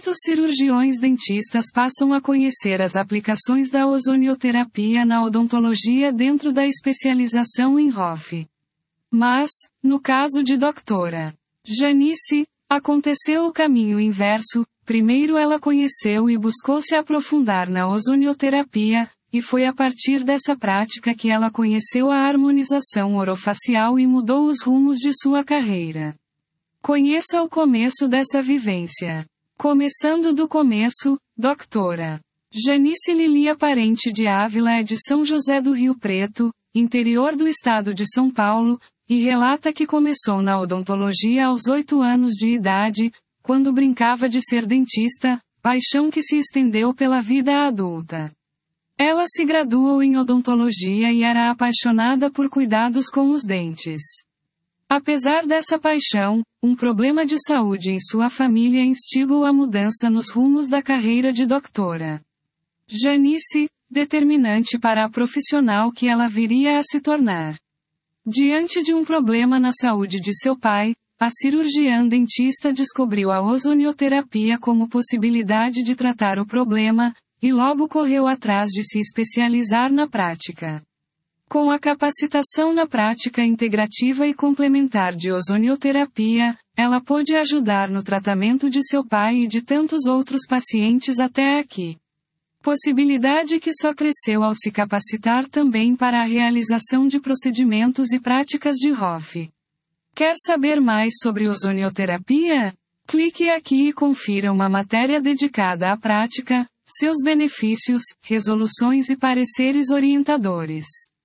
Muitos cirurgiões dentistas passam a conhecer as aplicações da ozonioterapia na odontologia dentro da especialização em ROF. Mas, no caso de Dra. Janice, aconteceu o caminho inverso. Primeiro ela conheceu e buscou se aprofundar na ozonioterapia, e foi a partir dessa prática que ela conheceu a harmonização orofacial e mudou os rumos de sua carreira. Conheça o começo dessa vivência. Começando do começo, Dra. Janice Lilia Parente de Ávila é de São José do Rio Preto, interior do estado de São Paulo, e relata que começou na odontologia aos 8 anos de idade, quando brincava de ser dentista, paixão que se estendeu pela vida adulta. Ela se graduou em odontologia e era apaixonada por cuidados com os dentes. Apesar dessa paixão, um problema de saúde em sua família instigou a mudança nos rumos da carreira de Dra. Janice, determinante para a profissional que ela viria a se tornar. Diante de um problema na saúde de seu pai, a cirurgiã dentista descobriu a ozonioterapia como possibilidade de tratar o problema, e logo correu atrás de se especializar na prática. Com a capacitação na prática integrativa e complementar de ozonioterapia, ela pôde ajudar no tratamento de seu pai e de tantos outros pacientes até aqui. Possibilidade que só cresceu ao se capacitar também para a realização de procedimentos e práticas de ROF. Quer saber mais sobre ozonioterapia? Clique aqui e confira uma matéria dedicada à prática, seus benefícios, resoluções e pareceres orientadores.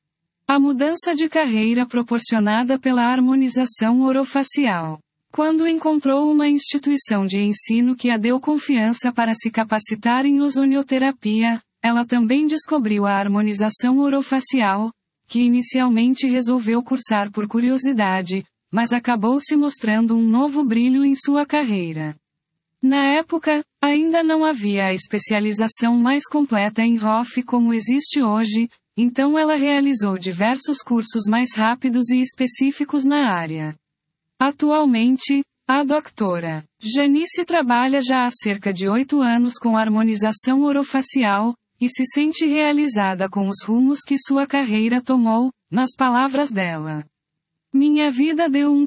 A mudança de carreira proporcionada pela harmonização orofacial. Quando encontrou uma instituição de ensino que a deu confiança para se capacitar em ozonioterapia, ela também descobriu a harmonização orofacial, que inicialmente resolveu cursar por curiosidade, mas acabou se mostrando um novo brilho em sua carreira. Na época, ainda não havia a especialização mais completa em ROF como existe hoje, então ela realizou diversos cursos mais rápidos e específicos na área. Atualmente, a Dra. Janice trabalha já há cerca de 8 anos com harmonização orofacial, e se sente realizada com os rumos que sua carreira tomou, nas palavras dela. Minha vida deu um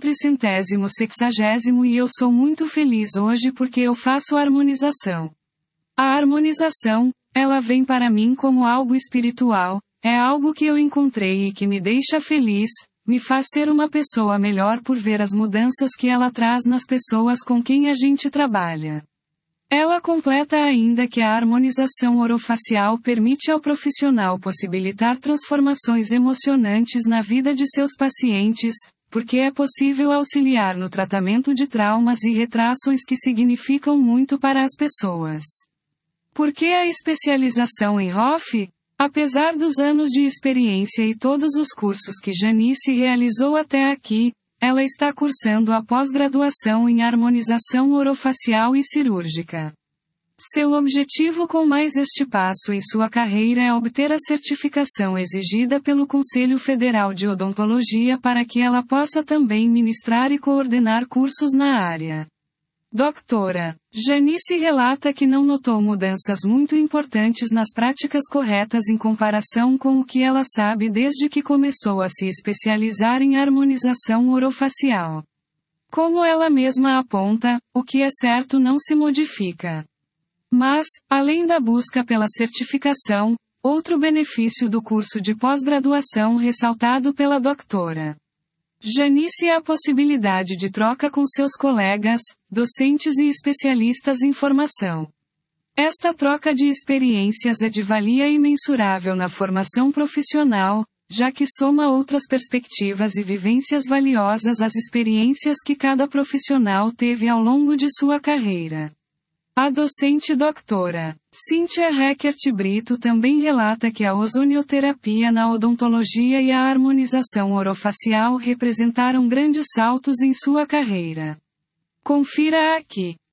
360º e eu sou muito feliz hoje porque eu faço harmonização. A harmonização, ela vem para mim como algo espiritual, é algo que eu encontrei e que me deixa feliz, me faz ser uma pessoa melhor por ver as mudanças que ela traz nas pessoas com quem a gente trabalha. Ela completa ainda que a harmonização orofacial permite ao profissional possibilitar transformações emocionantes na vida de seus pacientes, porque é possível auxiliar no tratamento de traumas e retrações que significam muito para as pessoas. Por que a especialização em ROF? Apesar dos anos de experiência e todos os cursos que Janice realizou até aqui, ela está cursando a pós-graduação em harmonização orofacial e cirúrgica. Seu objetivo com mais este passo em sua carreira é obter a certificação exigida pelo Conselho Federal de Odontologia para que ela possa também ministrar e coordenar cursos na área. Dra. Janice relata que não notou mudanças muito importantes nas práticas corretas em comparação com o que ela sabe desde que começou a se especializar em harmonização orofacial. Como ela mesma aponta, o que é certo não se modifica. Mas, além da busca pela certificação, outro benefício do curso de pós-graduação ressaltado pela Dra. Janice é a possibilidade de troca com seus colegas, docentes e especialistas em formação. Esta troca de experiências é de valia imensurável na formação profissional, já que soma outras perspectivas e vivências valiosas às experiências que cada profissional teve ao longo de sua carreira. A docente Dra. Cíntia Reckert Brito também relata que a ozonioterapia na odontologia e a harmonização orofacial representaram grandes saltos em sua carreira. Confira aqui.